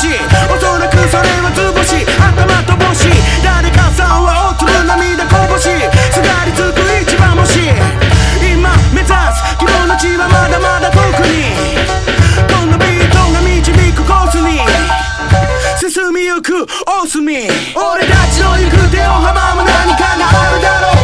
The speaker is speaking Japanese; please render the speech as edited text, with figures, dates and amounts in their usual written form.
し、おそらくそれは図星、頭と星、誰かさんは大粒涙こぼし、すがりつく一番星、今目指す希望の地はまだまだ遠くに、このビートが導くコースに進みゆく大隅、俺たちの行く手を阻む何かがあるだろう。